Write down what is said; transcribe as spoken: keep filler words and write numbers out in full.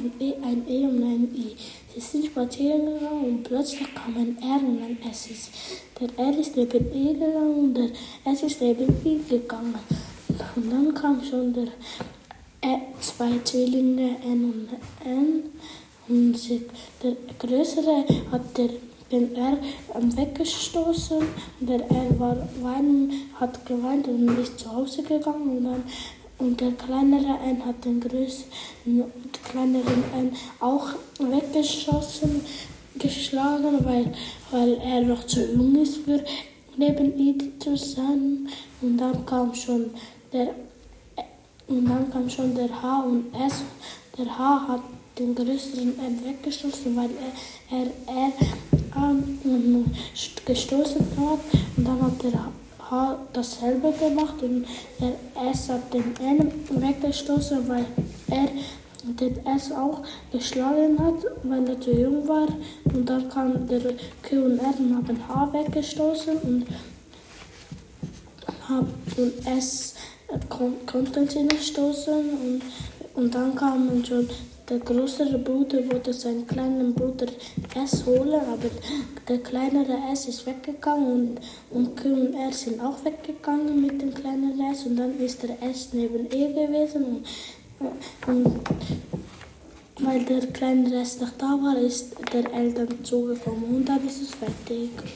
ein E, ein E und ein I. Sie sind spazieren gegangen und plötzlich kam ein R und ein S. Der R ist neben E gegangen und der S ist neben I gegangen. Und dann kam schon der äh, zwei Zwillinge N und N. Und sie, der Größere hat der, den R weggestoßen. Und der R war weinen, hat geweint und ist zu Hause gegangen. Und, dann, und der kleinere N hat den größeren, kleineren N auch weggeschossen, geschlagen, weil, weil er noch zu jung ist für neben ihm zu sein. Und dann kam schon der Und dann kam schon der H und S. Der H hat den größeren N weggestoßen, weil er, er, er ähm, gestoßen hat. Und dann hat der H dasselbe gemacht und der S hat den N weggestoßen, weil er den S auch geschlagen hat, weil er zu jung war. Und dann kam der Q und R und haben H weggestoßen und, und S konnten sie nicht stoßen und, und dann kam schon der größere Bruder, wollte seinen kleinen Bruder S holen, aber der kleinere S ist weggegangen und, und Q und R sind auch weggegangen mit dem kleinen S und dann ist der S neben E gewesen und, und weil der kleine S noch da war, ist der Eltern zugekommen und dann ist es fertig.